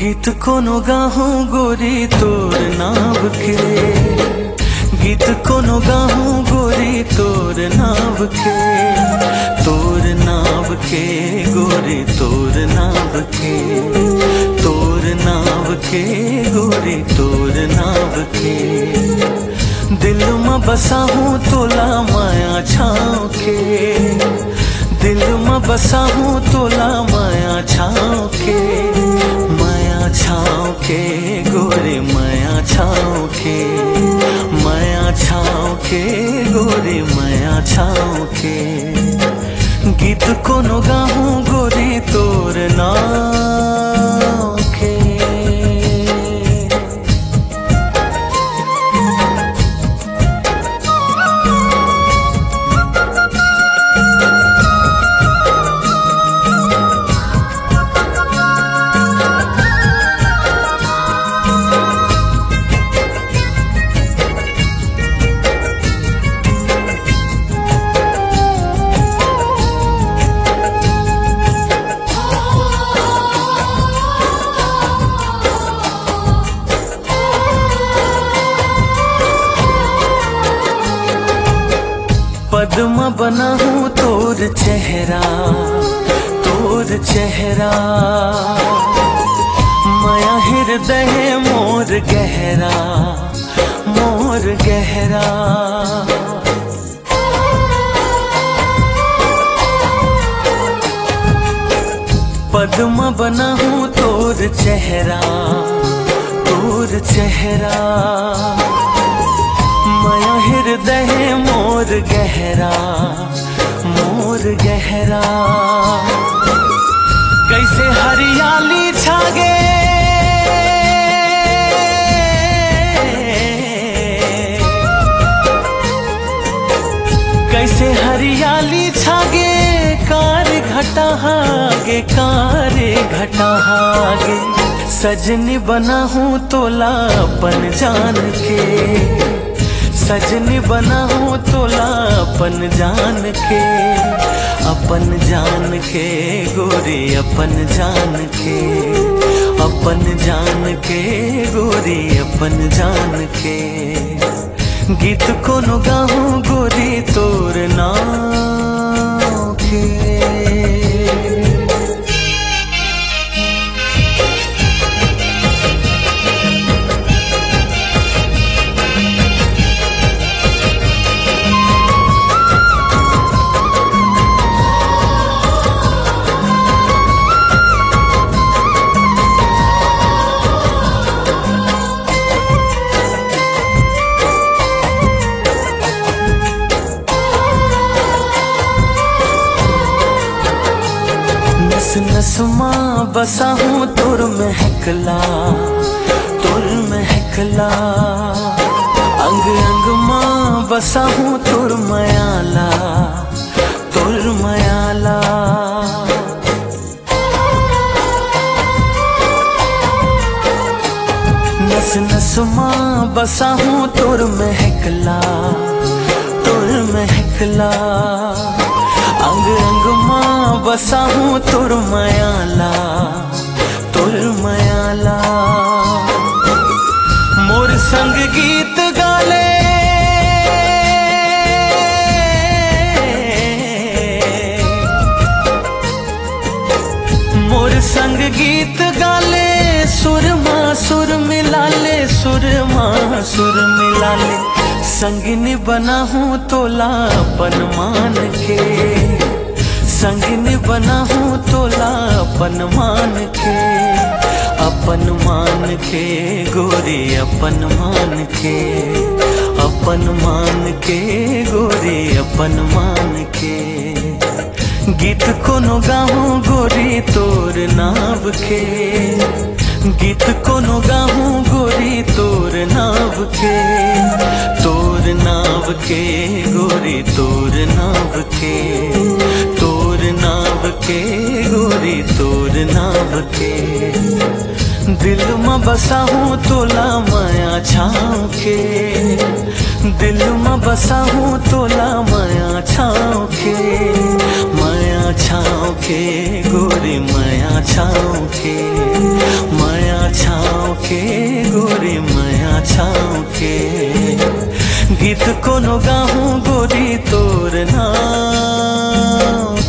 गीत कोनो गाहूं गोरी तोर नाव के, गीत कोनो गाहूं गोरी तोर नाव के, तोर नाव के गोरी तोर नाव के, तोर नाव के गोरी तोर नाव के। दिल में बसा हूँ तोला माया छाँव के, दिल में बसा हूँ तोला माया छाँव के, माया छाँव के गोरे माया छाँव के, माया छाँव के गोरे माया छाँव के। गीत कोनो गाहूं गोरी तोर नाव के। पद्म बना हूँ तोर चेहरा, तोर चेहरा, माया हृदय मोर गहरा, मोर गहरा। पद्म बना हूँ तोर चेहरा, तोर चेहरा, माया हृदय मोर गहरा, मोर गहरा। कैसे हरियाली छागे, कैसे हरियाली छागे, कार घटा हागे, कार घटा हागे। सजनी बना हूँ तोला अपन जान के, सजनी बना हूँ तोला अपन जान के, अपन जान के गोरी अपन जान के, अपन जान के गोरी अपन जान के। गीत कोनो गाहूं गोरी तोर नाव के। नस नस माँ बसा हूँ तोर महकला, तोर महकला। अंग अंग माँ बसा हूँ तोर मयाला, तोर मयाला। नस नस माँ बसा हूँ तोर महकला, तोर महकला। अंग अंग माँ बसा हूँ तोर मयाला, तोर मयाला। मोर संग गीत गाले, मोर संग गीत गाले। सुर माँ सुर मिला ले, सुर माँ सुर मिला ले। संगिनी बना हूँ तोला अपन मान के, संगिनी बना हूँ तोला अपन मान के, अपन मान के गोरी अपन मान के, अपन मान के गोरी अपन मान के। गीत कोनो गाहूं गोरी तोर नाव के, गीत कोनो गाहूं गोरी तोर नाव के, तोर नाव के गोरी तोर नाव के, तोर नाव के गोरी तोर नाव के। दिल में बसा हूँ तोला माया छाँव के, दिल में बसा हूँ तोला माया छाँव के, माया छाँव के गोरी माया छाँव के, माया छाँव के गोरी माया छाँव के गीत कोनो गाहूँ गोरी तोर नाम